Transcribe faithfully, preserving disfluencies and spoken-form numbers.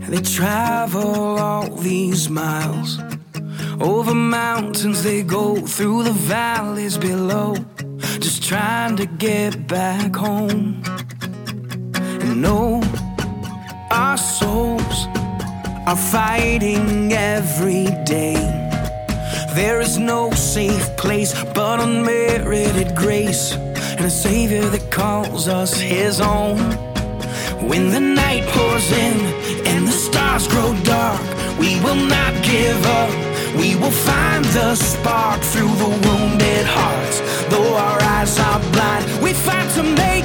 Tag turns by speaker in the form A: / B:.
A: They travel all these miles, over mountains they go, through the valleys below, just trying to get back home. And no, our souls are fighting every day. There is no safe place but unmerited grace, and a Savior that calls us His own. When the night pours in and the stars grow dark, we will not give up. We will find the spark through the wounded hearts. Though our eyes are blind, we fight to make